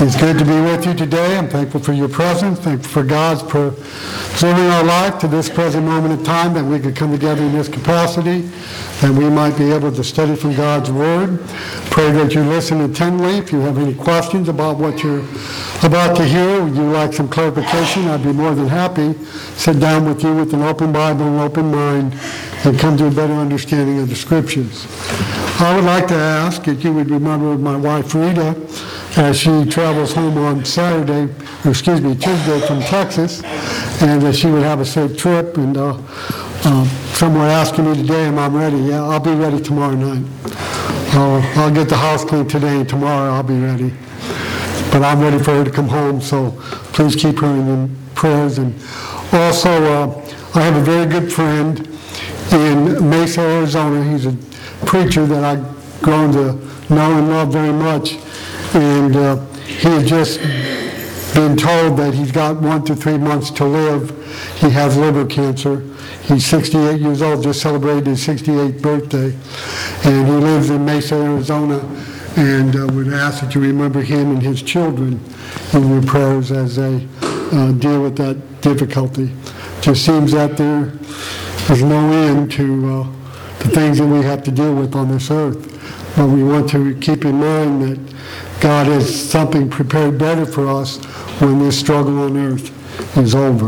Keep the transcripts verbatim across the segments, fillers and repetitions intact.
It's good to be with you today. I'm thankful for your presence, thankful for God's preserving our life to this present moment in time, that we could come together in this capacity, that we might be able to study from God's Word. Pray that you listen intently. If you have any questions about what you're about to hear, or you'd like some clarification, I'd be more than happy to sit down with you with an open Bible and open mind and come to a better understanding of the Scriptures. I would like to ask if you would remember my wife Rita as she travels home on Saturday, or excuse me, Tuesday from Texas, and that she would have a safe trip. And uh, uh, someone asking me today, am I ready? Yeah, I'll be ready tomorrow night. I'll, I'll get the house cleaned today, and tomorrow I'll be ready. But I'm ready for her to come home, so please keep her in your prayers. And also, uh, I have a very good friend in Mesa, Arizona. He's a preacher that I've grown to know and love very much. And uh, he had just been told that he's got one to three months to live. He has liver cancer. He's sixty-eight years old, just celebrated his sixty-eighth birthday. And he lives in Mesa, Arizona, and uh, would ask that you remember him and his children in your prayers as they uh, deal with that difficulty. Just seems that there is no end to uh, the things that we have to deal with on this earth. But we want to keep in mind that God has something prepared better for us when this struggle on earth is over.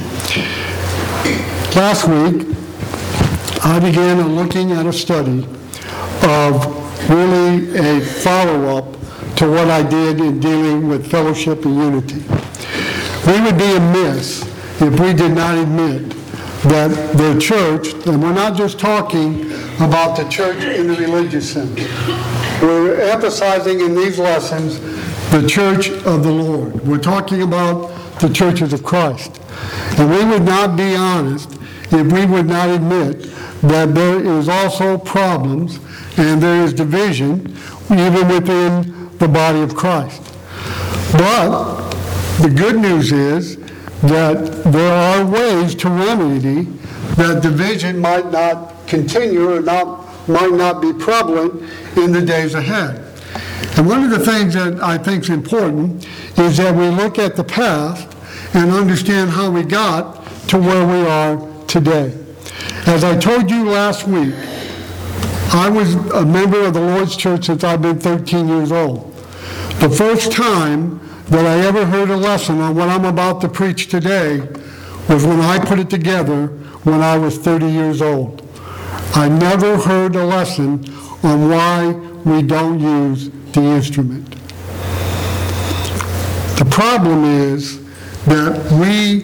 Last week, I began looking at a study of really a follow-up to what I did in dealing with fellowship and unity. We would be amiss if we did not admit that the church, and we're not just talking about the church in the religious sense, we're emphasizing in these lessons the church of the Lord. We're talking about the churches of Christ. And we would not be honest if we would not admit that there is also problems and there is division even within the body of Christ. But the good news is that there are ways to remedy that division might not continue or not might not be prevalent in the days ahead. And one of the things that I think is important is that we look at the past and understand how we got to where we are today. As I told you last week, I was a member of the Lord's Church since I've been thirteen years old. The first time that I ever heard a lesson on what I'm about to preach today was when I put it together when I was thirty years old. I never heard a lesson on why we don't use the instrument. The problem is that we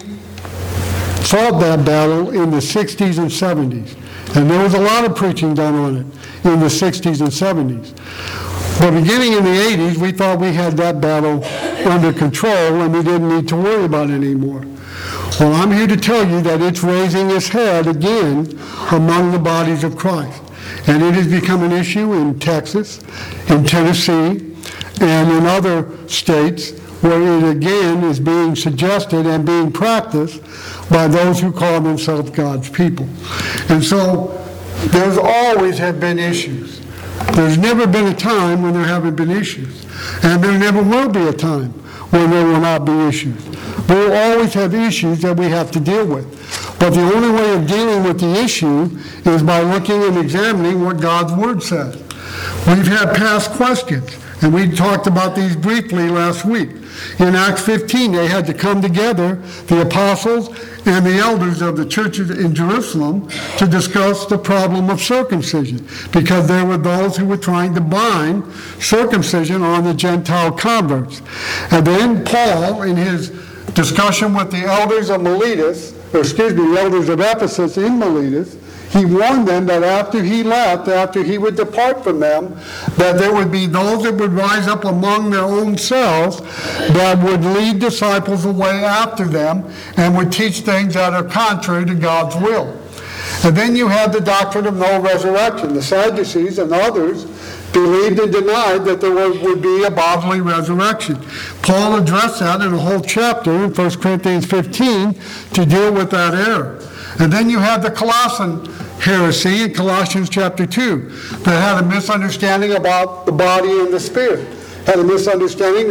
fought that battle in the sixties and seventies, and there was a lot of preaching done on it in the sixties and seventies. But beginning in the eighties, we thought we had that battle under control and we didn't need to worry about it anymore. Well, I'm here to tell you that it's raising its head again among the bodies of Christ. And it has become an issue in Texas, in Tennessee, and in other states where it again is being suggested and being practiced by those who call themselves God's people. And so there's always have been issues. There's never been a time when there haven't been issues. And there never will be a time when there will not be issues. We will always have issues that we have to deal with. But the only way of dealing with the issue is by looking and examining what God's Word says. We've had past questions, and we talked about these briefly last week. In Acts fifteen, they had to come together, the apostles and the elders of the churches in Jerusalem, to discuss the problem of circumcision, because there were those who were trying to bind circumcision on the Gentile converts. And then Paul, in his discussion with the elders of Miletus, or excuse me, the elders of Ephesus in Miletus, he warned them that after he left, after he would depart from them, that there would be those that would rise up among their own selves that would lead disciples away after them and would teach things that are contrary to God's will. And then you had the doctrine of no resurrection. The Sadducees and others believed and denied that there would be a bodily resurrection. Paul addressed that in a whole chapter in First Corinthians fifteen to deal with that error. And then you had the Colossian heresy in Colossians chapter two that had a misunderstanding about the body and the spirit. Had a misunderstanding that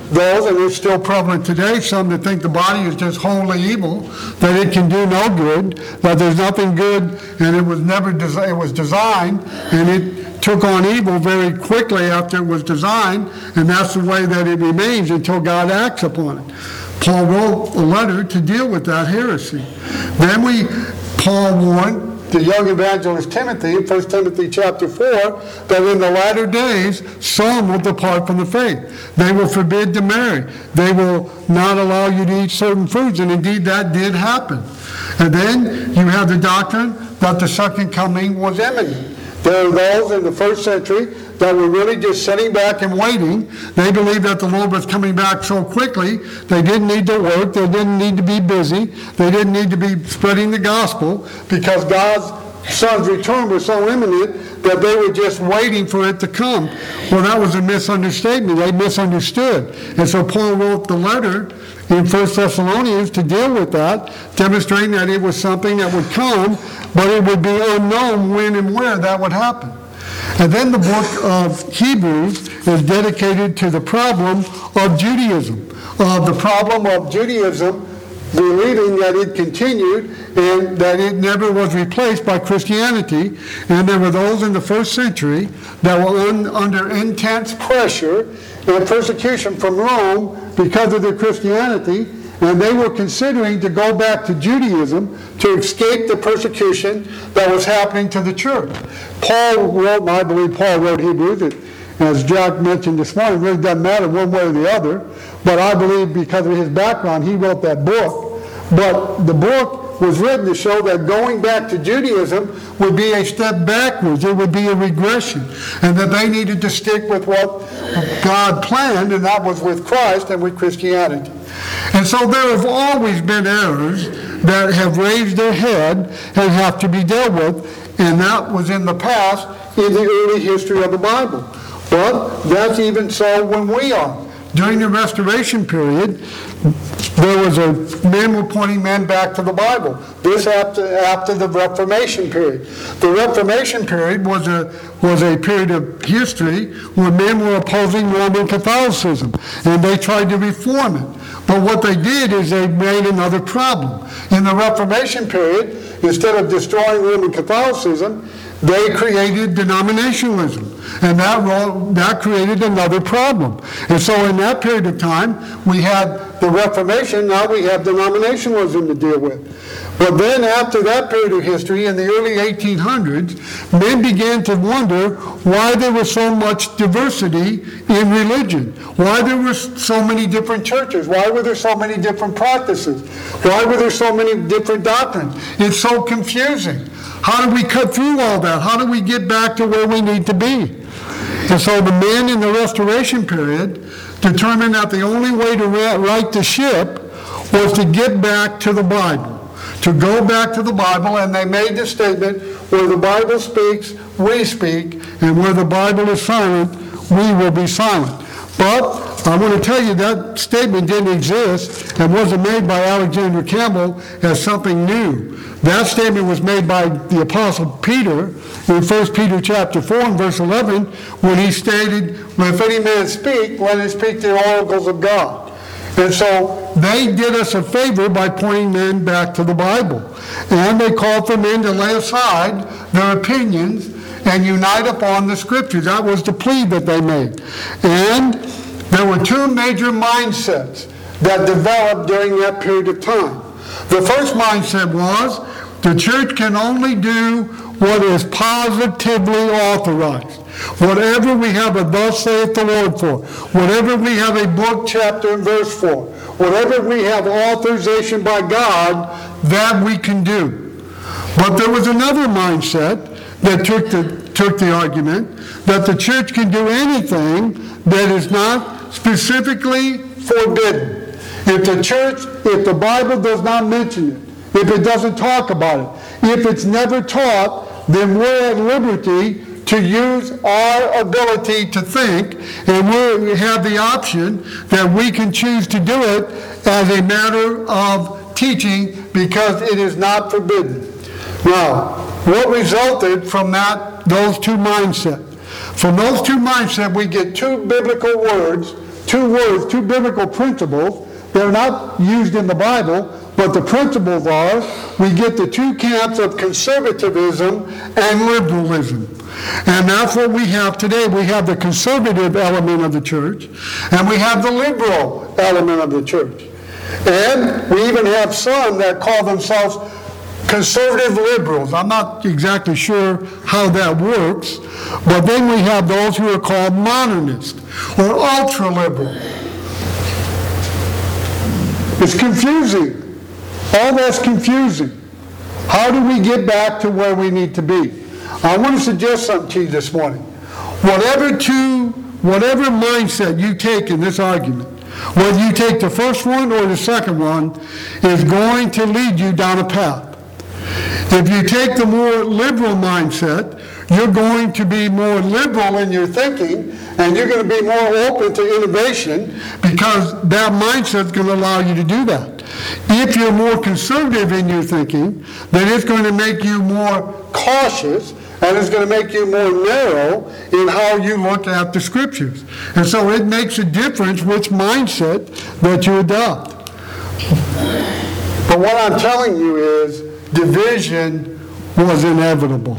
those, and it's still prevalent today, some that think the body is just wholly evil, that it can do no good, that there's nothing good, and it was never, des- it was designed, and it took on evil very quickly after it was designed, and that's the way that it remains until God acts upon it. Paul wrote a letter to deal with that heresy. Then we, Paul warned the young evangelist Timothy, in First Timothy chapter four, that in the latter days, some will depart from the faith. They will forbid to marry. They will not allow you to eat certain foods, and indeed that did happen. And then you have the doctrine that the second coming was imminent. There are those in the first century that were really just sitting back and waiting. They believed that the Lord was coming back so quickly, they didn't need to work, they didn't need to be busy, they didn't need to be spreading the gospel, because God's Son's return was so imminent that they were just waiting for it to come. Well, that was a misunderstanding. They misunderstood. And so Paul wrote the letter in First Thessalonians to deal with that, demonstrating that it was something that would come, but it would be unknown when and where that would happen. And then the book of Hebrews is dedicated to the problem of Judaism, of the problem of Judaism believing that it continued and that it never was replaced by Christianity. And there were those in the first century that were un, under intense pressure and persecution from Rome because of their Christianity, and they were considering to go back to Judaism to escape the persecution that was happening to the church. Paul wrote, and I believe Paul wrote Hebrews, it, as Jack mentioned this morning, it really doesn't matter one way or the other, but I believe because of his background, he wrote that book. But the book was written to show that going back to Judaism would be a step backwards. It would be a regression. And that they needed to stick with what God planned, and that was with Christ and with Christianity. And so there have always been errors that have raised their head and have to be dealt with, and that was in the past, in the early history of the Bible. But that's even so when we are. During the Restoration period, there was a men were pointing men back to the Bible. This after after the Reformation period. The Reformation period was a was a period of history where men were opposing Roman Catholicism, and they tried to reform it. But what they did is they made another problem. In the Reformation period, instead of destroying Roman Catholicism, they created denominationalism, and that, that created another problem. And so in that period of time, we had the Reformation, now we have denominationalism to deal with. But then after that period of history, in the early eighteen hundreds, men began to wonder why there was so much diversity in religion, why there were so many different churches, why were there so many different practices, why were there so many different doctrines. It's so confusing. How do we cut through all that? How do we get back to where we need to be? And so the men in the Restoration period determined that the only way to right the ship was to get back to the Bible, to go back to the Bible, and they made the statement, where the Bible speaks, we speak, and where the Bible is silent, we will be silent. But I want to tell you that statement didn't exist and wasn't made by Alexander Campbell as something new. That statement was made by the Apostle Peter in First Peter chapter four and verse eleven, when he stated, if any man speak, let him speak the oracles of God. And so they did us a favor by pointing men back to the Bible. And they called for men to lay aside their opinions and unite upon the Scriptures. That was the plea that they made. And there were two major mindsets that developed during that period of time. The first mindset was, the church can only do what is positively authorized. Whatever we have a thus saith the Lord for, whatever we have a book, chapter, and verse for, whatever we have authorization by God, that we can do. But there was another mindset that took the, took the argument that the church can do anything that is not specifically forbidden. If the church, if the Bible does not mention it, if it doesn't talk about it, if it's never taught, then we're at liberty to use our ability to think, and we have the option that we can choose to do it as a matter of teaching because it is not forbidden. Now, what resulted from that, those two mindsets? From those two mindsets, we get two biblical words two words, two biblical principles. They're not used in the Bible, but the principles are, we get the two camps of conservatism and liberalism. And that's what we have today. We have the conservative element of the church, and we have the liberal element of the church. And we even have some that call themselves conservative liberals. I'm not exactly sure how that works, but then we have those who are called modernist or ultra-liberal. It's confusing. All that's confusing. How do we get back to where we need to be? I want to suggest something to you this morning. Whatever two, whatever mindset you take in this argument, whether you take the first one or the second one, is going to lead you down a path. If you take the more liberal mindset, you're going to be more liberal in your thinking, and you're going to be more open to innovation, because that mindset is going to allow you to do that. If you're more conservative in your thinking, then it's going to make you more cautious, and it's going to make you more narrow in how you look at the scriptures. And so it makes a difference which mindset that you adopt. But what I'm telling you is, division was inevitable.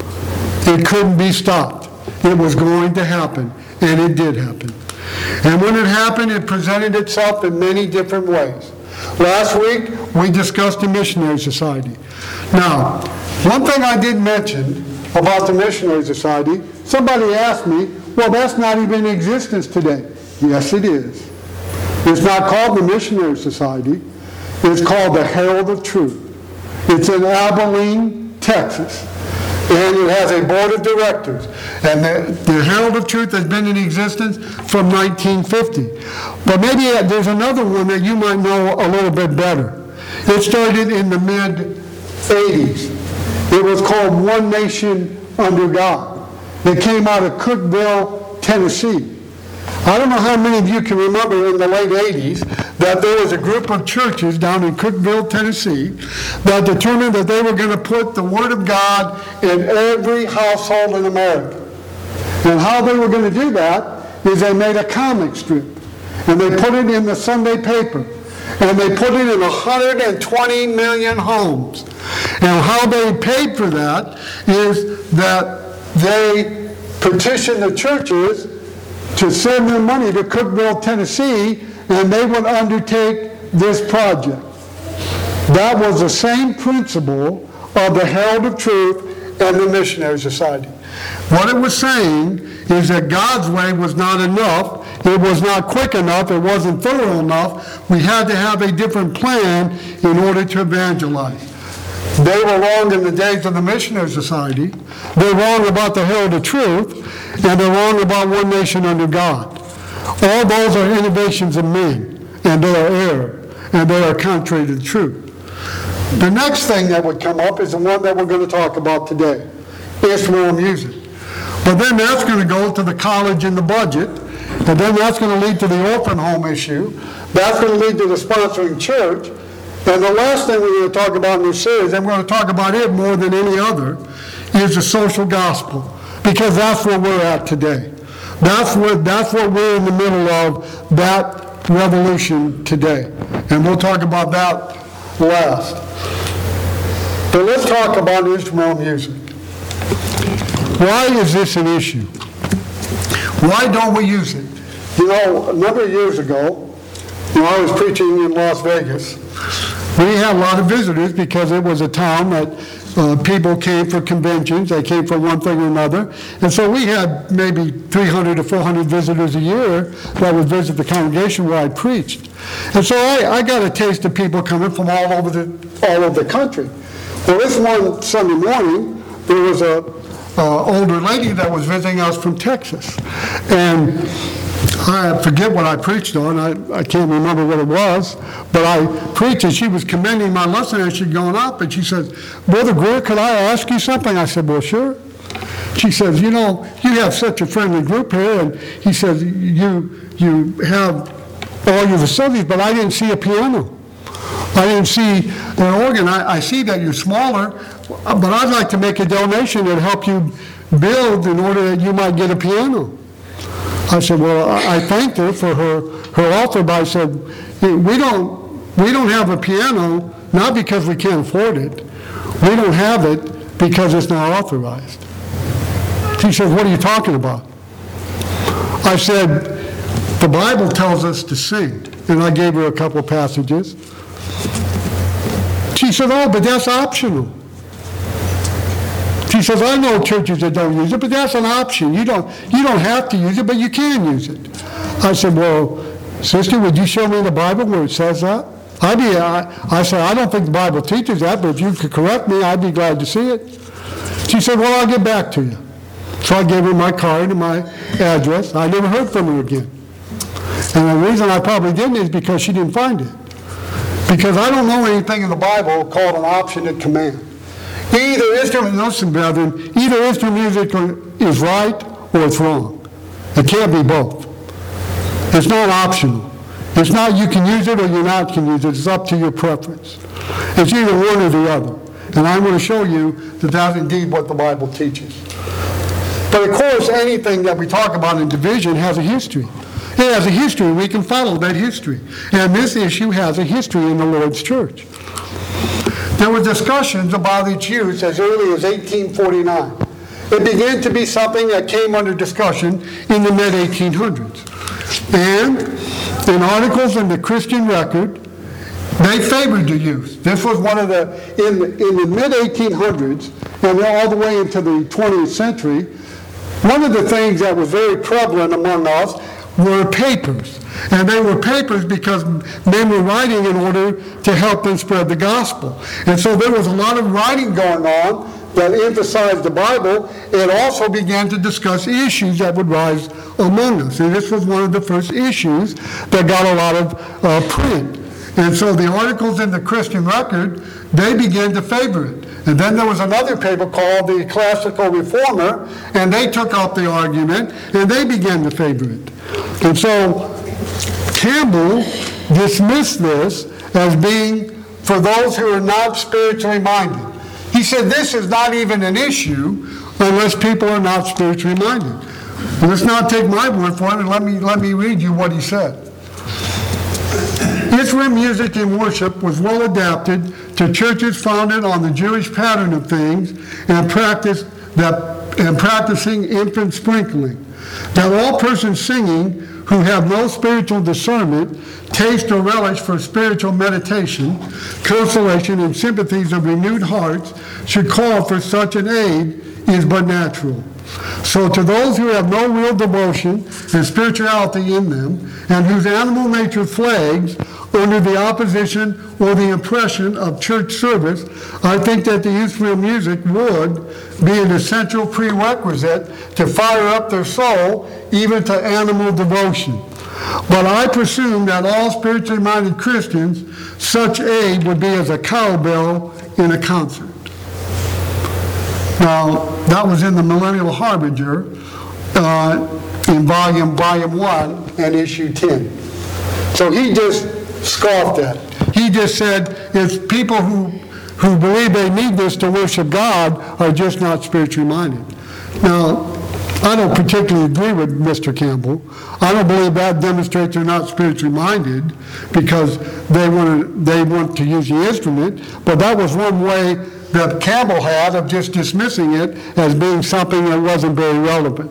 It couldn't be stopped. It was going to happen, and it did happen. And when it happened, it presented itself in many different ways. Last week, we discussed the Missionary Society. Now, one thing I did mention about the Missionary Society, somebody asked me, well, that's not even in existence today. Yes, it is. It's not called the Missionary Society. It's called the Herald of Truth. It's in Abilene, Texas. And it has a board of directors. And the, the Herald of Truth has been in existence from nineteen fifty. But maybe there's another one that you might know a little bit better. It started in the mid eighties. It was called One Nation Under God. It came out of Cookeville, Tennessee. I don't know how many of you can remember in the late eighties that there was a group of churches down in Cookeville, Tennessee, that determined that they were going to put the Word of God in every household in America. And how they were going to do that is they made a comic strip, and they put it in the Sunday paper, and they put it in one hundred twenty million homes. And how they paid for that is that they petitioned the churches to send their money to Cookeville, Tennessee, and they would undertake this project. That was the same principle of the Herald of Truth and the Missionary Society. What it was saying is that God's way was not enough. It was not quick enough. It wasn't thorough enough. We had to have a different plan in order to evangelize. They were wrong in the days of the Missionary Society. They're wrong about the Herald of Truth, and they're wrong about One Nation Under God. All those are innovations of men, and they are error, and they are contrary to the truth. The next thing that would come up is the one that we're going to talk about today, instrumental music. But then that's going to go to the college and the budget, and then that's going to lead to the orphan home issue. That's going to lead to the sponsoring church. And the last thing we're going to talk about in this series, and we're going to talk about it more than any other, is the social gospel, because that's where we're at today. That's what, that's what we're in the middle of, that revolution today. And we'll talk about that last. But let's talk about instrumental music. Why is this an issue? Why don't we use it? You know, a number of years ago, you know, I was preaching in Las Vegas. We had a lot of visitors because it was a town that uh, people came for conventions. They came for one thing or another. And so we had maybe three hundred to four hundred visitors a year that would visit the congregation where I preached. And so I, I got a taste of people coming from all over the, all over the country. Well, this one Sunday morning, there was a uh, older lady that was visiting us from Texas. And I forget what I preached on. I, I can't remember what it was. But I preached, and she was commending my lesson as she'd gone up. And she says, Brother Greer, could I ask you something? I said, well, sure. She says, you know, you have such a friendly group here. And he says, you, you have all your facilities, but I didn't see a piano. I didn't see an organ. I, I see that you're smaller, but I'd like to make a donation and help you build in order that you might get a piano. I said, well, I I thanked her for her, her offer, but I said, we don't, we don't have a piano, not because we can't afford it. We don't have it because it's not authorized. She said, what are you talking about? I said, the Bible tells us to sing. And I gave her a couple passages. She said, oh, but that's optional. She says, I know churches that don't use it, but that's an option. You don't, you don't have to use it, but you can use it. I said, well, sister, would you show me in the Bible where it says that? I'd be, I, I said, I don't think the Bible teaches that, but if you could correct me, I'd be glad to see it. She said, well, I'll get back to you. So I gave her my card and my address. I never heard from her again. And the reason I probably didn't is because she didn't find it. Because I don't know anything in the Bible called an option and command. Either instrument, listen, brethren, either instrument music is right or it's wrong. It can't be both. It's not optional. It's not you can use it or you're not can use it. It's up to your preference. It's either one or the other. And I'm going to show you that that's indeed what the Bible teaches. But of course, anything that we talk about in division has a history. It has a history. We can follow that history. And this issue has a history in the Lord's church. There were discussions about its use as early as eighteen forty-nine. It began to be something that came under discussion in the mid eighteen hundreds. And in articles in the Christian Record, they favored the use. This was one of the, in, in the mid eighteen hundreds, and all the way into the twentieth century, one of the things that was very prevalent among us were papers. And they were papers because men were writing in order to help them spread the gospel. And so there was a lot of writing going on that emphasized the Bible. It also began to discuss issues that would rise among us. And this was one of the first issues that got a lot of uh, print. And so the articles in the Christian Record, they began to favor it. And then there was another paper called the Classical Reformer, and they took up the argument, and they began to favor it. And so Campbell dismissed this as being for those who are not spiritually minded. He said this is not even an issue unless people are not spiritually minded. And let's not take my word for it, and let me, let me read you what he said. Instrument music in worship was well adapted to churches founded on the Jewish pattern of things and practice that and practicing infant sprinkling. That all persons singing who have no spiritual discernment, taste or relish for spiritual meditation, consolation, and sympathies of renewed hearts should call for such an aid is but natural. So to those who have no real devotion and spirituality in them, and whose animal nature flags under the opposition or the impression of church service, I think that the instrumental music would be an essential prerequisite to fire up their soul, even to animal devotion. But I presume that all spiritually minded Christians, such aid would be as a cowbell in a concert. Now, that was in the Millennial Harbinger uh, in volume, volume one and issue ten. So he just scoffed at it. He just said, if people who, who believe they need this to worship God are just not spiritually minded. Now, I don't particularly agree with Mister Campbell. I don't believe that demonstrates they're not spiritually minded because they want to, they want to use the instrument, but that was one way that Campbell had of just dismissing it as being something that wasn't very relevant.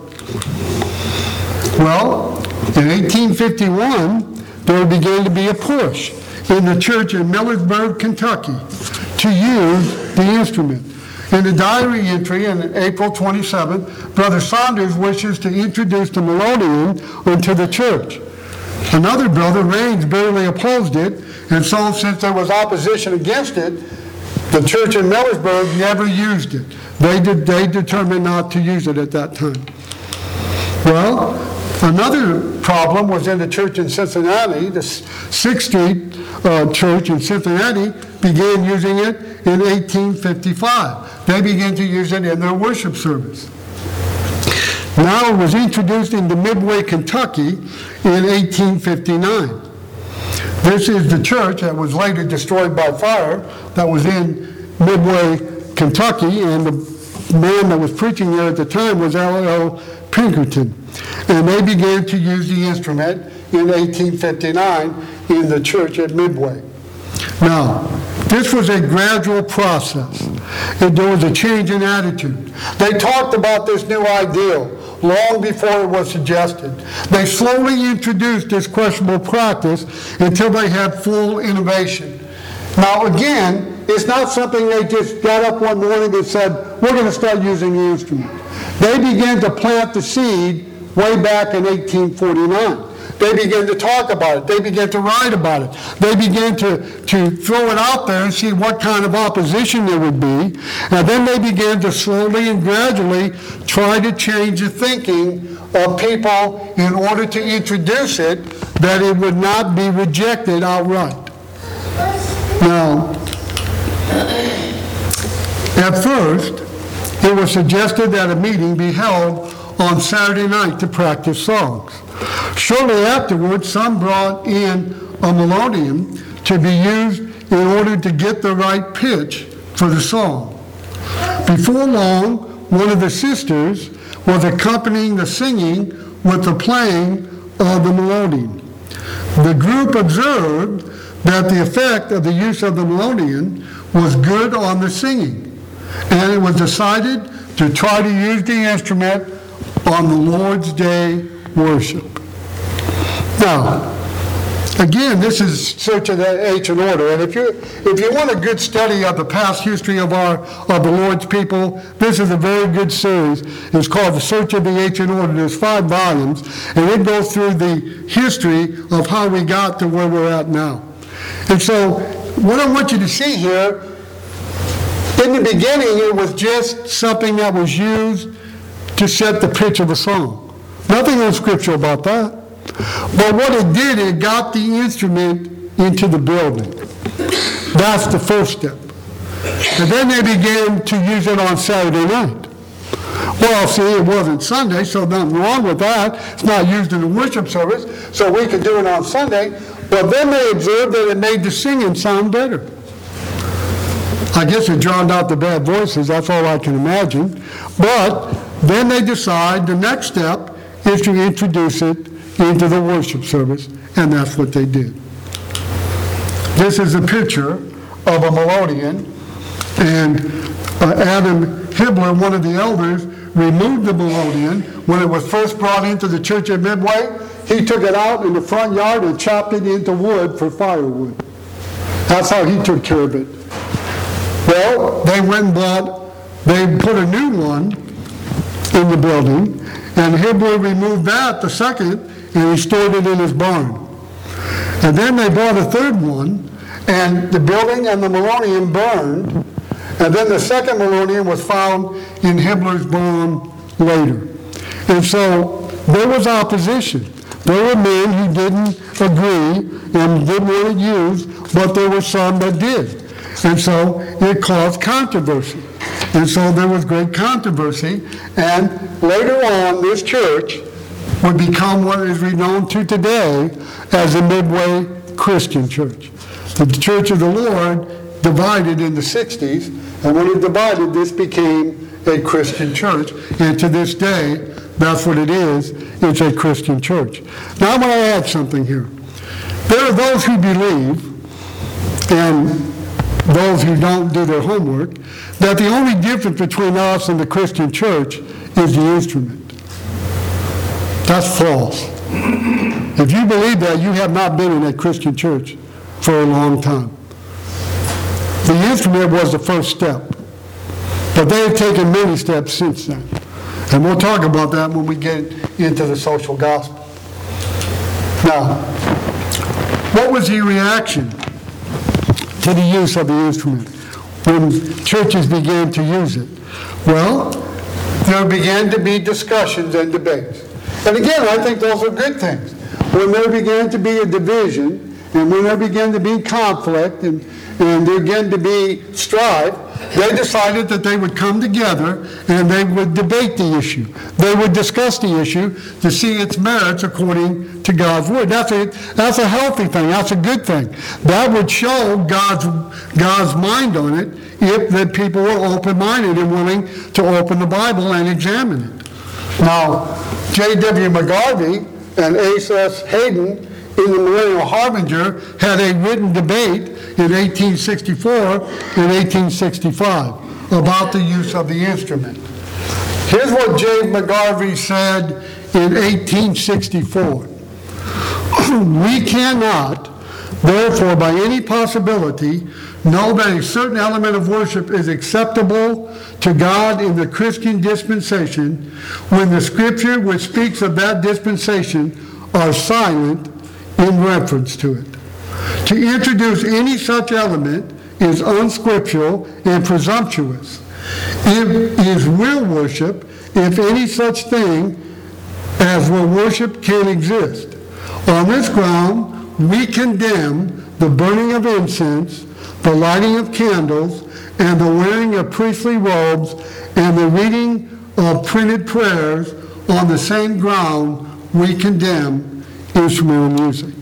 Well, in eighteen fifty-one, there began to be a push in the church in Millersburg, Kentucky, to use the instrument. In the diary entry on April twenty-seventh, Brother Saunders wishes to introduce the melodeon into the church. Another brother, Raines, barely opposed it, and so since there was opposition against it, the church in Millersburg never used it. They did, they determined not to use it at that time. Well, another problem was in the church in Cincinnati. The Sixth Street uh, Church in Cincinnati began using it in eighteen fifty-five. They began to use it in their worship service. Now it was introduced into Midway, Kentucky in eighteen fifty-nine. This is the church that was later destroyed by fire that was in Midway, Kentucky, and the, man that was preaching there at the time was L L Pinkerton. And they began to use the instrument in eighteen fifty-nine in the church at Midway. Now, this was a gradual process. And there was a change in attitude. They talked about this new ideal long before it was suggested. They slowly introduced this questionable practice until they had full innovation. Now, again, it's not something they just got up one morning and said, we're going to start using the instrument. They began to plant the seed way back in eighteen forty-nine. They began to talk about it. They began to write about it. They began to, to throw it out there and see what kind of opposition there would be. And then they began to slowly and gradually try to change the thinking of people in order to introduce it, that it would not be rejected outright. Now, at first, it was suggested that a meeting be held on Saturday night to practice songs. Shortly afterwards, some brought in a melodeon to be used in order to get the right pitch for the song. Before long, one of the sisters was accompanying the singing with the playing of the melodeon. The group observed that the effect of the use of the melodeon was good on the singing, and it was decided to try to use the instrument on the Lord's Day worship. Now, again, this is Search of the Ancient Order, and if you if you want a good study of the past history of our of the Lord's people, this is a very good series. It's called The Search of the Ancient Order. There's five volumes, and it goes through the history of how we got to where we're at now. And so, what I want you to see here, in the beginning, it was just something that was used to set the pitch of a song. Nothing in Scripture about that. But what it did, it got the instrument into the building. That's the first step. And then they began to use it on Saturday night. Well, see, it wasn't Sunday, so nothing wrong with that. It's not used in the worship service, so we could do it on Sunday. But then they observed that it made the singing sound better. I guess it drowned out the bad voices, that's all I can imagine. But then they decide the next step is to introduce it into the worship service, and that's what they did. This is a picture of a melodeon, and uh, Adam Hibbler, one of the elders, removed the melodeon when it was first brought into the church at Midway. He took it out in the front yard and chopped it into wood for firewood. That's how he took care of it. Well, they went and bought, they put a new one in the building, and Hibbler removed that, the second, and he stored it in his barn. And then they bought a third one, and the building and the melodeon burned, and then the second melodeon was found in Hibbler's barn later. And so there was opposition. There were men who didn't agree and didn't want it used, but there were some that did. And so it caused controversy. And so there was great controversy, and later on this church would become what is renowned to today as the Midway Christian Church. The Church of the Lord divided in the sixties, and when it divided, this became a Christian church. And to this day, that's what it is. It's a Christian church. Now I'm going to add something here. There are those who believe, and those who don't do their homework, that the only difference between us and the Christian church is the instrument. That's false. If you believe that, you have not been in a Christian church for a long time. The instrument was the first step, but they have taken many steps since then. And we'll talk about that when we get into the social gospel. Now, what was the reaction to the use of the instrument when churches began to use it? Well, there began to be discussions and debates. And again, I think those are good things. When there began to be a division, and when there began to be conflict, and, and there began to be strife, they decided that they would come together and they would debate the issue. They would discuss the issue to see its merits according to God's word. That's a, that's a healthy thing. That's a good thing. That would show God's, God's mind on it if the people were open-minded and willing to open the Bible and examine it. Now, J W McGarvey and Asa S. Hayden in the Millennial Harbinger had a written debate in eighteen sixty-four and eighteen sixty-five about the use of the instrument. Here's what J. McGarvey said in eighteen sixty-four. We cannot, therefore, by any possibility, know that a certain element of worship is acceptable to God in the Christian dispensation when the Scripture which speaks of that dispensation are silent in reference to it. To introduce any such element is unscriptural and presumptuous. It is real worship if any such thing as real worship can exist. On this ground, we condemn the burning of incense, the lighting of candles, and the wearing of priestly robes, and the reading of printed prayers. On the same ground, we condemn instrumental music.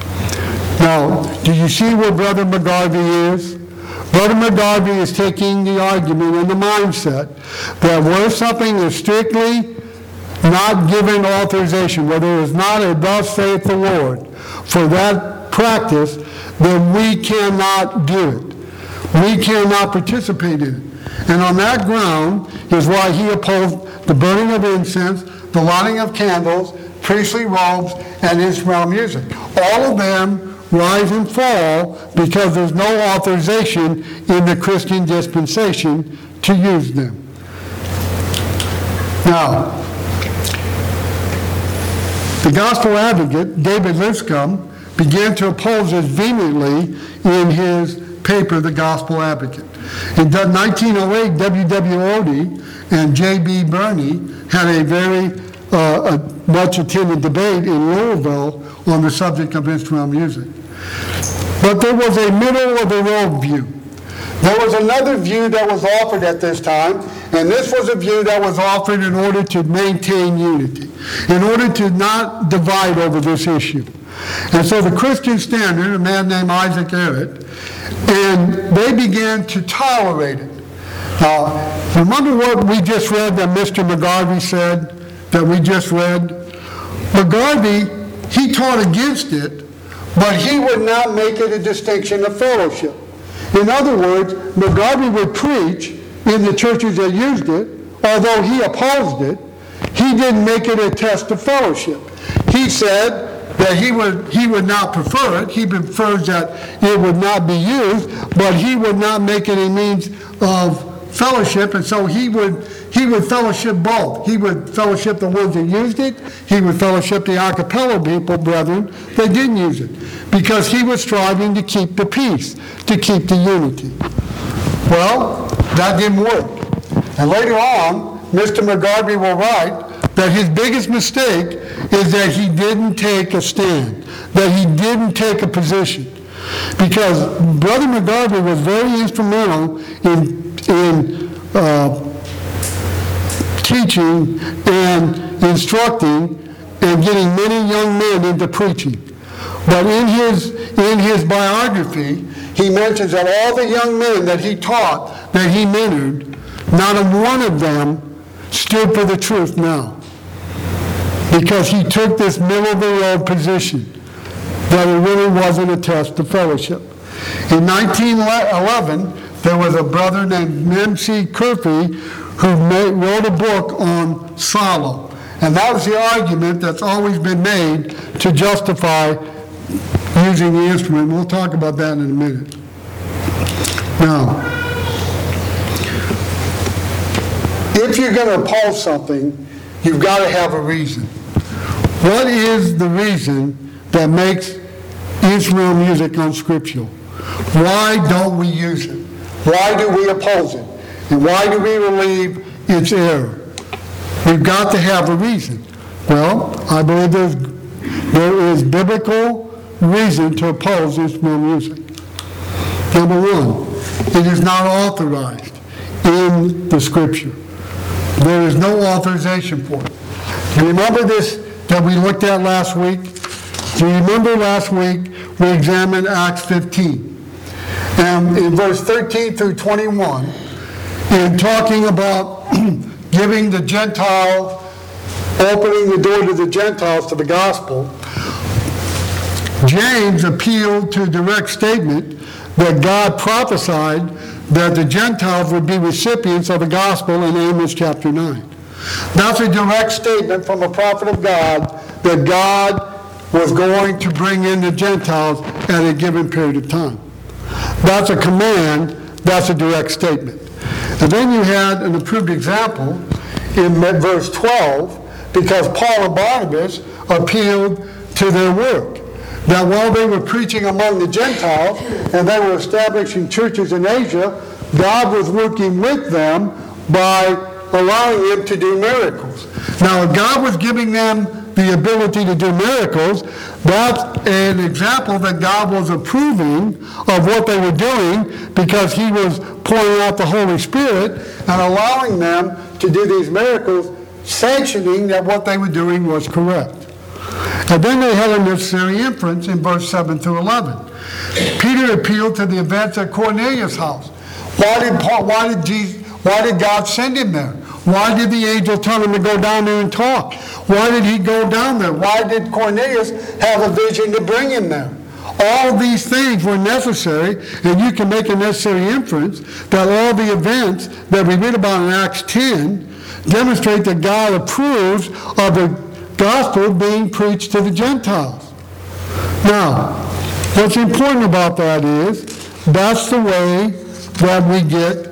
Now, do you see where Brother McGarvey is? Brother McGarvey is taking the argument and the mindset that where something is strictly not given authorization, where there is not a thus saith the Lord for that practice, then we cannot do it. We cannot participate in it. And on that ground is why he opposed the burning of incense, the lighting of candles, priestly robes, and instrumental music. All of them rise and fall because there's no authorization in the Christian dispensation to use them. Now, the gospel advocate, David Lipscomb, began to oppose this vehemently in his paper, The Gospel Advocate. In nineteen oh eight, W W Odie and J B Burney had a very uh, a much attended debate in Louisville on the subject of instrumental music. But there was a middle of the road view. There was another view that was offered at this time, and this was a view that was offered in order to maintain unity, in order to not divide over this issue. And so the Christian Standard, a man named Isaac Errett, and they began to tolerate it. Now, remember what we just read that Mister McGarvey said, that we just read? McGarvey, he taught against it, but he would not make it a distinction of fellowship. In other words, McGarvey would preach in the churches that used it, although he opposed it, he didn't make it a test of fellowship. He said that he would he would not prefer it. He prefers that it would not be used, but he would not make it a means of fellowship, and so he would he would fellowship both. He would fellowship the ones that used it. He would fellowship the a cappella people, brethren, that didn't use it, because he was striving to keep the peace, to keep the unity. Well, that didn't work. And later on, Mister McGarvey will write that his biggest mistake is that he didn't take a stand, that he didn't take a position. Because Brother McGarvey was very instrumental in, in uh, teaching and instructing and getting many young men into preaching. But in his, in his biography, he mentions that all the young men that he taught, that he mentored, not a one of them stood for the truth now. Because he took this middle-of-the-road position that it really wasn't a test of fellowship. In nineteen eleven, there was a brother named M C Curfey who made, wrote a book on Solo. And that was the argument that's always been made to justify using the instrument. We'll talk about that in a minute. Now, if you're going to oppose something, you've got to have a reason. What is the reason that makes instrumental music unscriptural? Why don't we use it? Why do we oppose it? And why do we believe it's error? We've got to have a reason. Well, I believe there's, there is biblical reason to oppose instrumental music. Number one, It is not authorized in the Scripture. There is no authorization for it. Do you remember this that we looked at last week? Do you remember last week we examined Acts fifteen? And in verse thirteen through twenty-one, in talking about giving the Gentiles, opening the door to the Gentiles to the gospel, James appealed to a direct statement that God prophesied that the Gentiles would be recipients of the gospel in Amos chapter nine. That's a direct statement from a prophet of God that God was going to bring in the Gentiles at a given period of time. That's a command, that's a direct statement. And then you had an approved example in verse twelve, because Paul and Barnabas appealed to their work. That while they were preaching among the Gentiles and they were establishing churches in Asia, God was working with them by allowing them to do miracles. Now, if God was giving them the ability to do miracles, that's an example that God was approving of what they were doing, because he was pouring out the Holy Spirit and allowing them to do these miracles, sanctioning that what they were doing was correct. And then they had a necessary inference in verse seven through eleven. Peter appealed to the events at Cornelius' house. Why did Paul, why did Jesus, why did God send him there? Why did the angel tell him to go down there and talk? Why did he go down there? Why did Cornelius have a vision to bring him there? All these things were necessary, and you can make a necessary inference that all the events that we read about in Acts ten demonstrate that God approves of the gospel being preached to the Gentiles. Now, what's important about that is that's the way that we get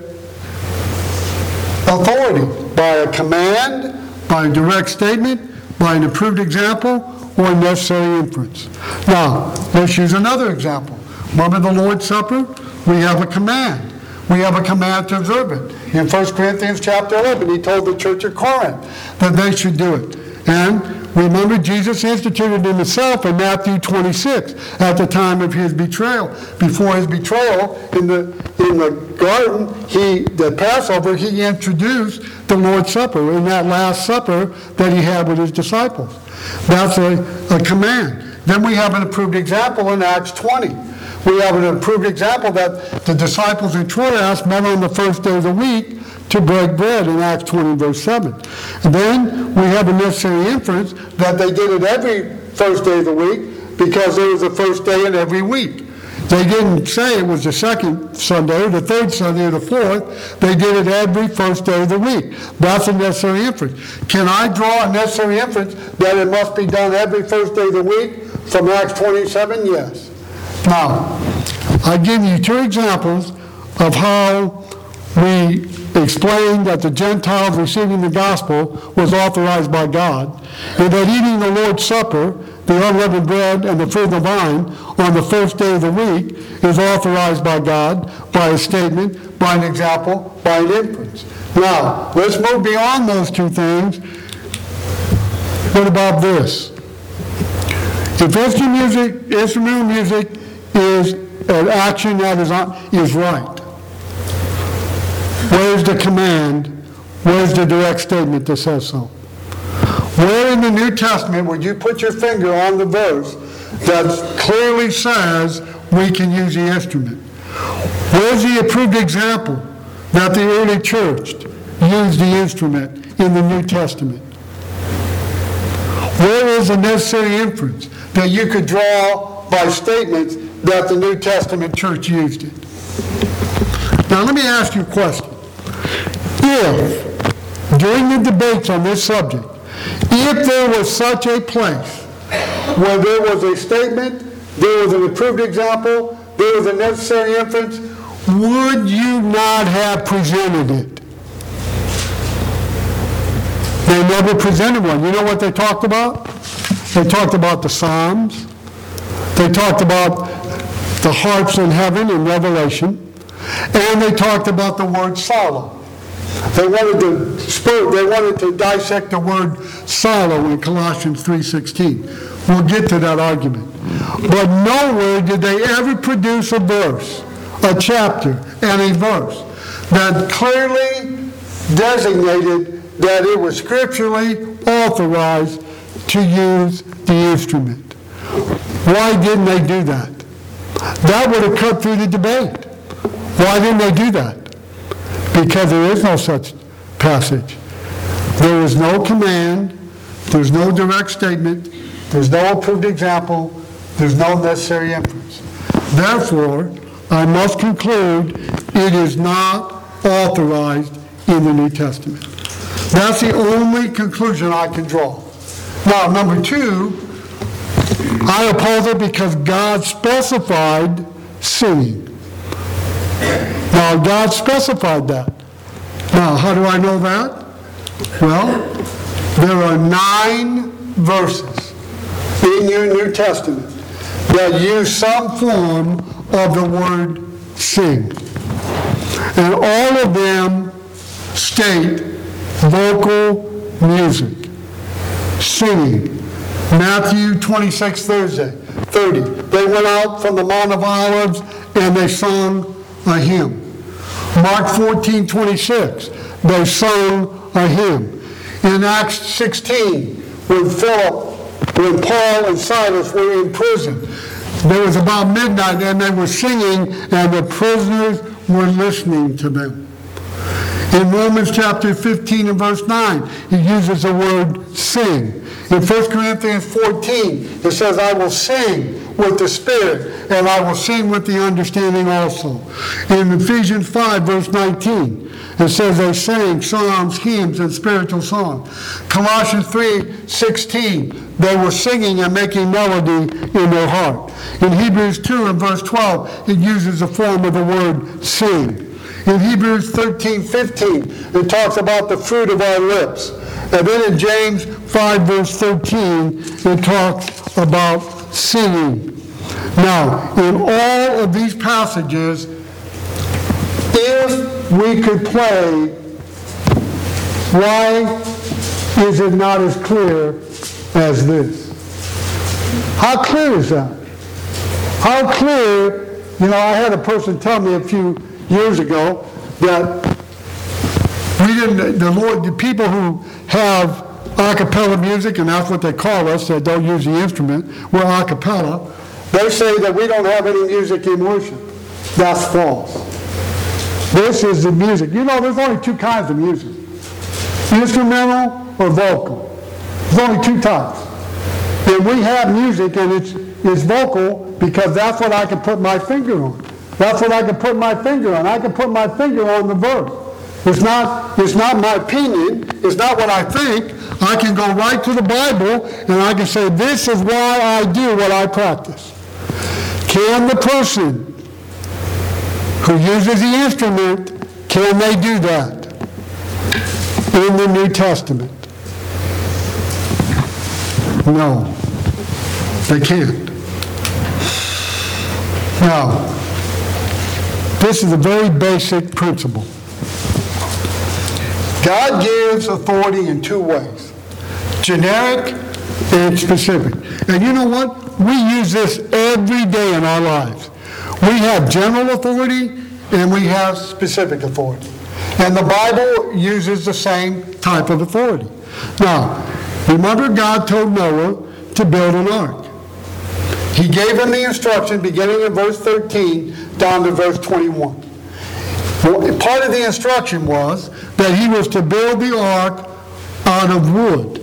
authority, by a command, by a direct statement, by an approved example, or a necessary inference. Now, let's use another example. Remember the Lord's Supper? We have a command. We have a command to observe it. In First Corinthians chapter eleven, he told the church of Corinth that they should do it. And remember, Jesus instituted it himself in Matthew twenty-six at the time of his betrayal. Before his betrayal in the in the garden, he the Passover, he introduced the Lord's Supper in that Last Supper that he had with his disciples. That's a, a command. Then we have an approved example in Acts twenty. We have an approved example that the disciples in Troas met on the first day of the week to break bread in Acts twenty, verse seven. And then we have a necessary inference that they did it every first day of the week, because there was a first day in every week. They didn't say it was the second Sunday or the third Sunday or the fourth. They did it every first day of the week. That's a necessary inference. Can I draw a necessary inference that it must be done every first day of the week from Acts twenty-seven? Yes. Now, I give you two examples of how we explained that the Gentiles receiving the gospel was authorized by God, and that eating the Lord's Supper, the unleavened bread and the fruit of the vine, on the first day of the week is authorized by God, by a statement, by an example, by an inference. Now, let's move beyond those two things. What about this? If instrumental music, instrumental music is an action that is, is right, where's the command? Where's the direct statement that says so? Where in the New Testament would you put your finger on the verse that clearly says we can use the instrument? Where's the approved example that the early church used the instrument in the New Testament? Where is the necessary inference that you could draw by statements that the New Testament church used it? Now let me ask you a question. If, during the debates on this subject, if there was such a place where there was a statement, there was an approved example, there was a necessary inference, would you not have presented it? They never presented one. You know what they talked about? They talked about the Psalms. They talked about the harps in heaven in Revelation. And they talked about the word sorrow. They wanted to spur, they wanted to dissect the word sorrow in Colossians three sixteen. We'll get to that argument. But nowhere did they ever produce a verse a chapter and a verse that clearly designated that it was scripturally authorized to use the instrument. Why didn't they do that? That would have cut through the debate. Why didn't they do that? Because there is no such passage. There is no command, there's no direct statement, there's no approved example, there's no necessary inference. Therefore, I must conclude it is not authorized in the New Testament. That's the only conclusion I can draw. Now, number two, I oppose it because God specified singing. Now, God specified that. Now, how do I know that? Well, there are nine verses in your New Testament that use some form of the word sing. And all of them state vocal music, singing. Matthew twenty-six, thirty. They went out from the Mount of Olives and they sung a hymn. Mark fourteen, twenty-six, they sung a hymn. In Acts sixteen, when Philip, when Paul and Silas were in prison, there was about midnight and they were singing and the prisoners were listening to them. In Romans chapter fifteen and verse nine, he uses the word sing. In First Corinthians fourteen, it says, I will sing with the Spirit, and I will sing with the understanding also. In Ephesians five, verse nineteen, it says they sang psalms, hymns, and spiritual songs. Colossians three, sixteen, they were singing and making melody in their heart. In Hebrews two and verse twelve, it uses the form of the word sing. In Hebrews thirteen, fifteen, it talks about the fruit of our lips. And then in James five, verse thirteen, it talks about singing. Now, in all of these passages, if we could play, why is it not as clear as this? How clear is that? How clear, you know, I had a person tell me a few years ago that we didn't, the Lord, the people who have a cappella music, and that's what they call us, that don't use the instrument, we're a cappella, they say that we don't have any music in worship. That's false. This is the music. You know, there's only two kinds of music. Instrumental or vocal. There's only two types. And we have music and it's, it's vocal because that's what I can put my finger on. That's what I can put my finger on. I can put my finger on the verse. It's not, it's not my opinion. It's not what I think. I can go right to the Bible and I can say, this is why I do what I practice. Can the person who uses the instrument, can they do that in the New Testament? No, they can't. Now, this is a very basic principle. God gives authority in two ways, generic and specific. And you know what? We use this every day in our lives. We have general authority and we have specific authority. And the Bible uses the same type of authority. Now, remember God told Noah to build an ark. He gave him the instruction beginning in verse thirteen down to verse twenty-one. Well, part of the instruction was that he was to build the ark out of wood.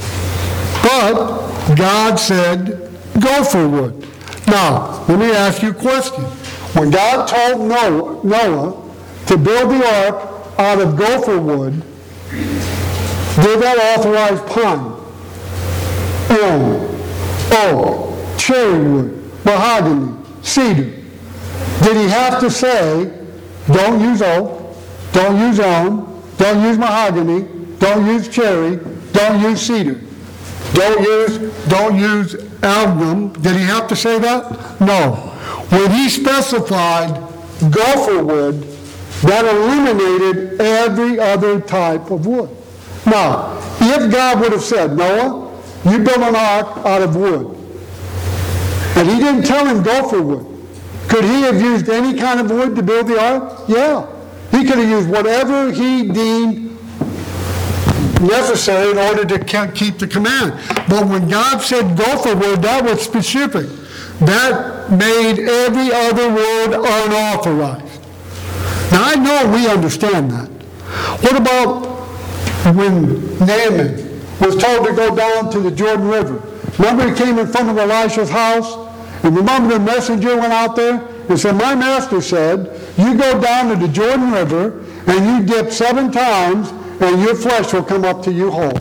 But God said, go for wood. Now, let me ask you a question. When God told Noah, Noah to build the ark out of gopher wood, did that authorize pine, elm, oak, cherry wood, mahogany, cedar? Did he have to say, don't use oak, don't use elm, don't use mahogany, don't use cherry, don't use cedar, don't use, don't use algum? Did he have to say that? No. When he specified gopher wood, that eliminated every other type of wood. Now, if God would have said, Noah, you build an ark out of wood, and he didn't tell him gopher wood, Could he have used any kind of wood to build the ark? Yeah. He could have used whatever he deemed necessary in order to keep the command. But when God said gopher wood, that was specific. That made every other word unauthorized. Now I know we understand that. What about when Naaman was told to go down to the Jordan River? Remember he came in front of Elisha's house? And remember the messenger went out there and said, my master said, you go down to the Jordan River and you dip seven times and your flesh will come up to you whole.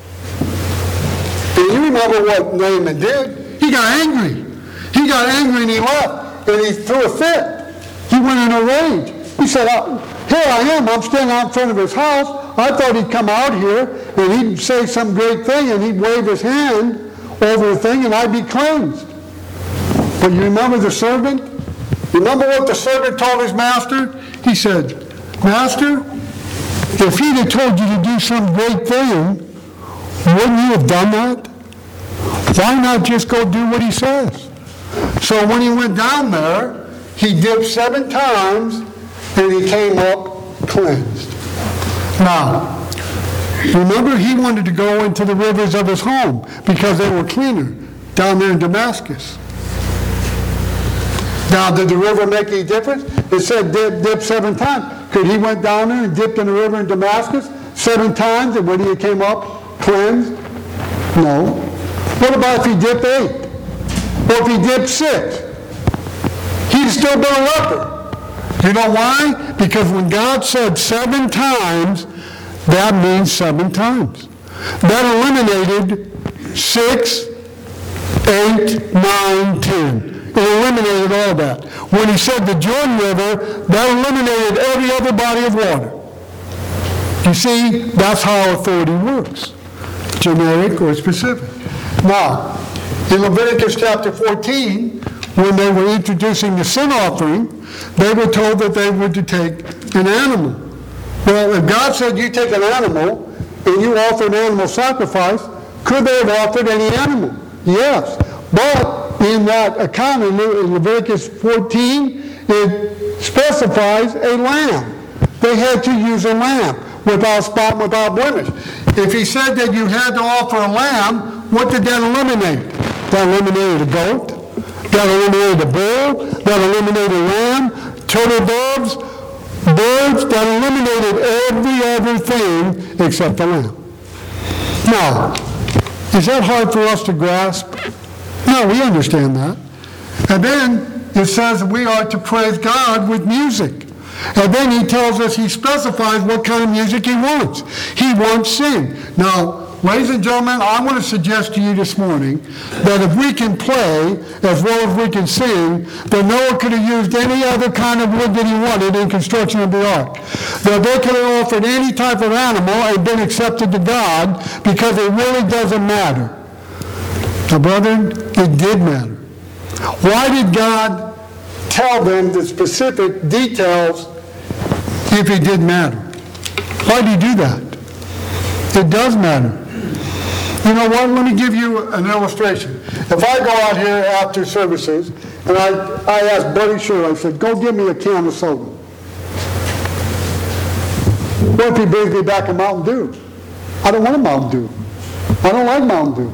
And you remember what Naaman did? He got angry. He got angry and he left. And he threw a fit. He went in a rage. He said, oh, here I am. I'm standing out in front of his house. I thought he'd come out here and he'd say some great thing and he'd wave his hand over the thing and I'd be cleansed. But you remember the servant? Remember what the servant told his master? He said, Master, if he'd have told you to do some great thing, wouldn't you have done that? Why not just go do what he says? So when he went down there, he dipped seven times and he came up cleansed. Now, remember he wanted to go into the rivers of his home because they were cleaner down there in Damascus. Now, did the river make any difference? It said dip, dip seven times. Could he went down there and dipped in the river in Damascus seven times and when he came up cleansed? No. What about if he dipped eight? Or if he dipped six? He'd still been a leper. You know why? Because when God said seven times, that means seven times. That eliminated six, eight, nine, ten. It eliminated all that. When he said the Jordan River, that eliminated every other body of water. You see, that's how authority works. Generic or specific. Now, in Leviticus chapter fourteen, when they were introducing the sin offering, they were told that they were to take an animal. Well, if God said you take an animal and you offer an animal sacrifice, could they have offered any animal? Yes. But in that account in Leviticus fourteen, it specifies a lamb. They had to use a lamb without spot, without blemish. If he said that you had to offer a lamb, what did that eliminate? That eliminated a goat. That eliminated a bull. That eliminated a lamb. Turtle doves. Birds. That eliminated every other thing except the lamb. Now, is that hard for us to grasp? No, we understand that. And then it says we are to praise God with music. And then he tells us, he specifies what kind of music he wants. He wants sing. Now, ladies and gentlemen, I want to suggest to you this morning that if we can play as well as we can sing, then Noah could have used any other kind of wood that he wanted in construction of the ark. That they could have offered any type of animal and been accepted to God because it really doesn't matter. Now, brethren, it did matter. Why did God tell them the specific details if it did matter? Why did he do that? It does matter. You know what? Let me give you an illustration. If I go out here after services and I, I ask Buddy Sherwood, I said, go give me a can of soda. What if he brings me back a Mountain Dew? I don't want a Mountain Dew. I don't like Mountain Dew.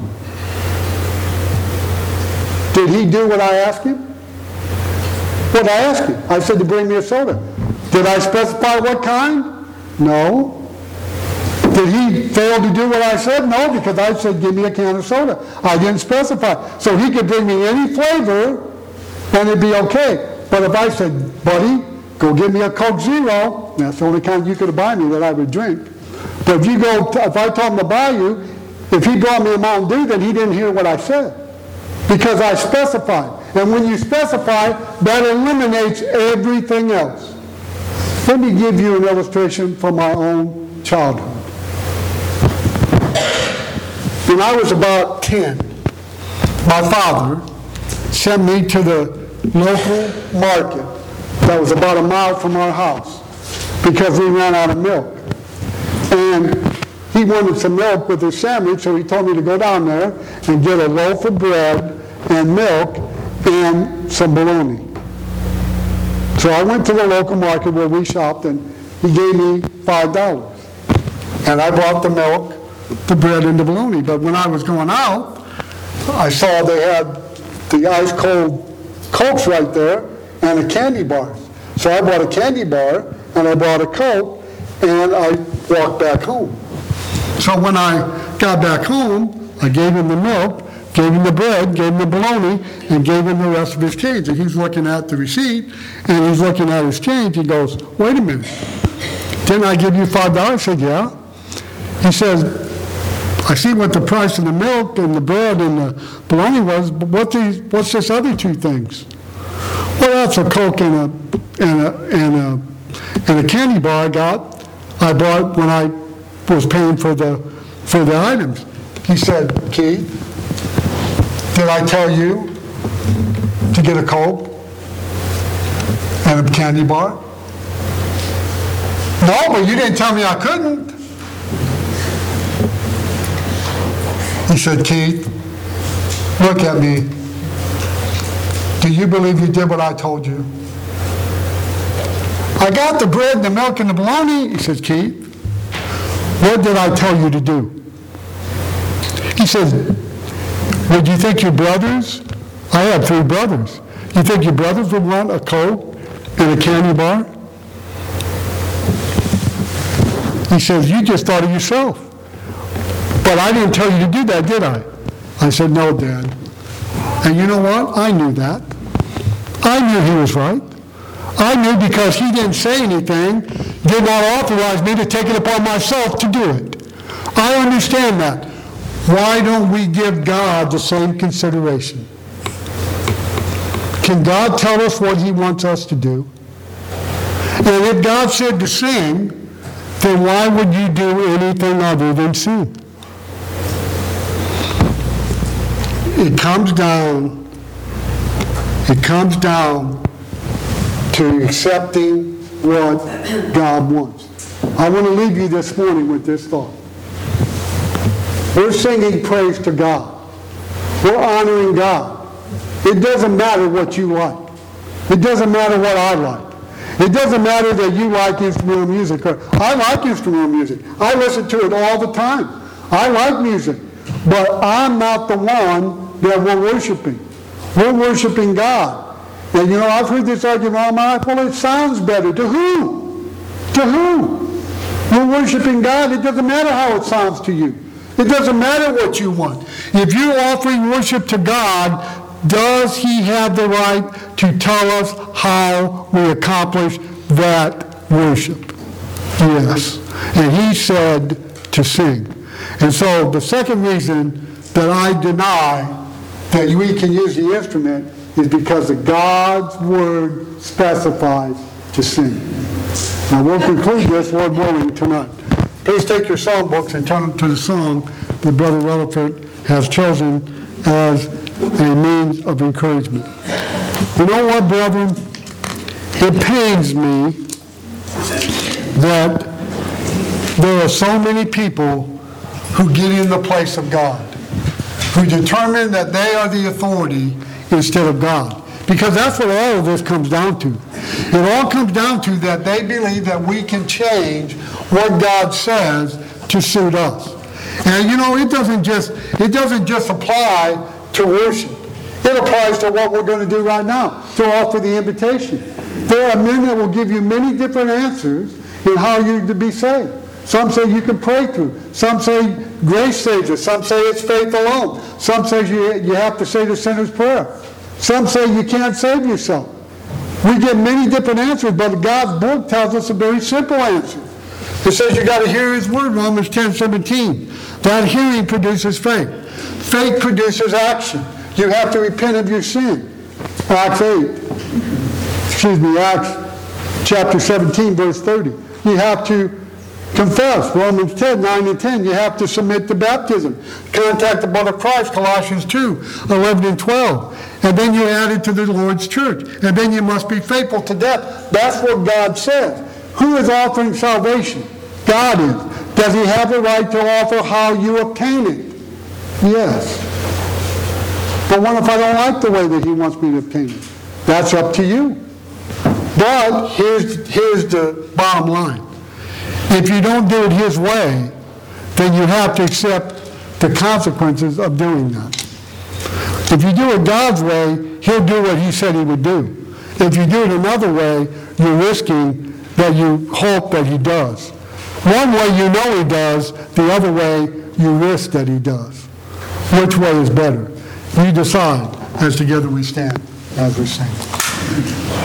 Did he do what I asked him? What did I ask him? I said to bring me a soda. Did I specify what kind? No. Did he fail to do what I said? No, because I said give me a can of soda. I didn't specify. So he could bring me any flavor and it'd be okay. But if I said, buddy, go get me a Coke Zero, that's the only kind you could buy me that I would drink. But if you go, if I told him to buy you, if he brought me a Mountain Dew, then he didn't hear what I said. Because I specified. And when you specify, that eliminates everything else. Let me give you an illustration from my own childhood. When I was about ten, my father sent me to the local market that was about a mile from our house because we ran out of milk. And he wanted some milk with his sandwich, so he told me to go down there and get a loaf of bread and milk and some bologna. So I went to the local market where we shopped, and he gave me five dollars. And I bought the milk, the bread, and the bologna. But when I was going out, I saw they had the ice-cold Cokes right there and a candy bar. So I bought a candy bar, and I bought a Coke, and I walked back home. So when I got back home, I gave him the milk, gave him the bread, gave him the bologna, and gave him the rest of his change. And he's looking at the receipt, and he's looking at his change. He goes, wait a minute, didn't I give you five dollars? I said, yeah. He says, I see what the price of the milk and the bread and the bologna was, but what these, what's this other two things? Well, that's a Coke and a, and a, and a, and a candy bar I got, I bought when I was paying for the, for the items. He said, Keith, did I tell you to get a Coke and a candy bar? No, but you didn't tell me I couldn't. He said, Keith, look at me. Do you believe you did what I told you? I got the bread and the milk and the bologna. He says, Keith, what did I tell you to do? He says, well, do you think your brothers, I have three brothers, you think your brothers would want a Coke and a candy bar? He says, you just thought of yourself. But I didn't tell you to do that, did I? I said, no, Dad. And you know what? I knew that. I knew he was right. I knew because he didn't say anything, did not authorize me to take it upon myself to do it. I understand that. Why don't we give God the same consideration? Can God tell us what he wants us to do? And if God said to sing, then why would you do anything other than sing? It comes down, it comes down to accepting what God wants. I want to leave you this morning with this thought. We're singing praise to God. We're honoring God. It doesn't matter what you like. It doesn't matter what I like. It doesn't matter that you like instrumental music. I like instrumental music. I listen to it all the time. I like music. But I'm not the one that we're worshiping. We're worshiping God. And you know, I've heard this argument all my life. Well, it sounds better. To who? To who? We're worshiping God. It doesn't matter how it sounds to you. It doesn't matter what you want. If you're offering worship to God, does he have the right to tell us how we accomplish that worship? Yes. And he said to sing. And so the second reason that I deny that we can use the instrument is because of God's word specifies to sing. Now we'll conclude this, Lord willing, tonight. Please take your song books and turn them to the song that Brother Rutherford has chosen as a means of encouragement. You know what, brethren? It pains me that there are so many people who get in the place of God, who determine that they are the authority instead of God. Because that's what all of this comes down to. It all comes down to that they believe that we can change what God says to suit us. And you know, it doesn't just it doesn't just apply to worship. It applies to what we're going to do right now, to offer the invitation. There are men that will give you many different answers in how you're to be saved. Some say you can pray through. Some say grace saves us. Some say it's faith alone. Some say you, you have to say the sinner's prayer. Some say you can't save yourself. We get many different answers, but God's book tells us a very simple answer. It says you got to hear his word, Romans ten seventeen. That hearing produces faith. Faith produces action. You have to repent of your sin. Acts eight. Excuse me, Acts chapter seventeen, verse thirty. You have to confess, Romans ten, nine and ten. You have to submit to baptism. Contact the blood of Christ, Colossians two, eleven and twelve. And then you add it to the Lord's church. And then you must be faithful to death. That's what God says. Who is offering salvation? God is. Does he have the right to offer how you obtain it? Yes. But what if I don't like the way that he wants me to obtain it? That's up to you. But here's, here's the bottom line. If you don't do it his way, then you have to accept the consequences of doing that. If you do it God's way, he'll do what he said he would do. If you do it another way, you're risking that you hope that he does. One way you know he does, the other way you risk that he does. Which way is better? You decide as together we stand as we sing.